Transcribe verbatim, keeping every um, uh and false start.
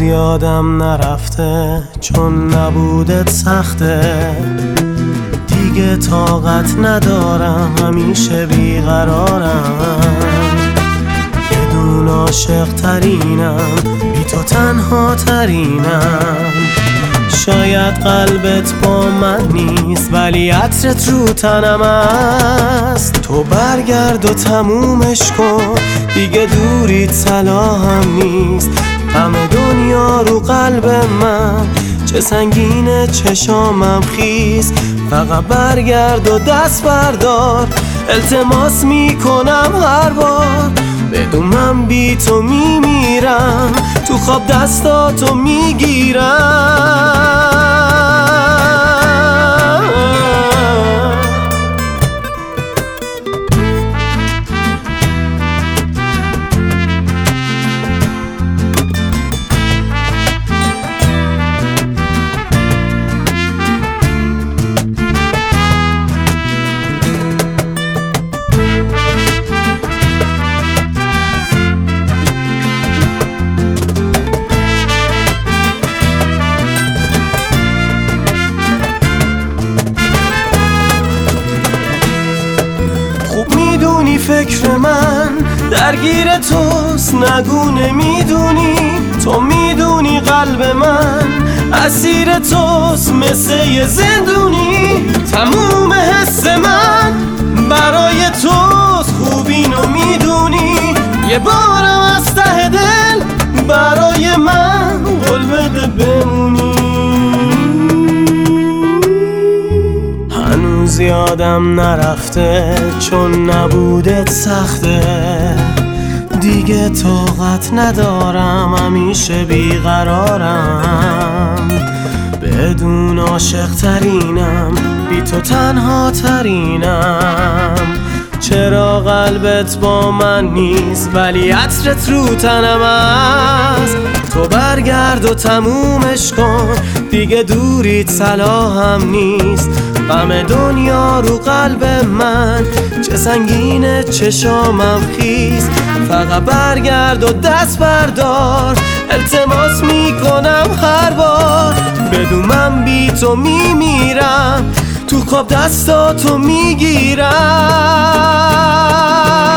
یادم نرفته چون نبودت سخته، دیگه طاقت ندارم همیشه بیقرارم، بدون عاشق ترینم، بی تو تنها ترینم. شاید قلبت با من نیست ولی عطرت رو تنم است. تو برگرد و تمومش کن، دیگه دوریت صلاحم نیست. غم دنیا رو قلب من چه سنگینه، چشامم خیس. فقط برگرد و دست بردار، التماس میکنم هر بار. بدون من بی تو میمیرم، تو خواب دستاتو میگیرم. میدونی فکر من درگیر توست، نگو نمیدونی. تو میدونی قلب من اسیر توست مثل یه زندونی. تموم حس من برای توست، خوب اینو میدونی. یه بارم از ته دل برای من قول بده بمونی. هنوز یادم نرفته چون نبودت سخته، دیگه طاقت ندارم همیشه بیقرارم، بدون عاشق ترینم، بی تو تنها ترینم. چرا قلبت با من نیست ولی عطرت رو تنم است. تو برگرد و تمومش کن، دیگه دوریت صلاحم نیست. غم دنیا رو قلب من چه سنگینه، چشامم خیس. فقط برگرد و دست بردار، التماس میکنم هر بار. بدون من بی تو میمیرم، تو خواب دستاتو میگیرم.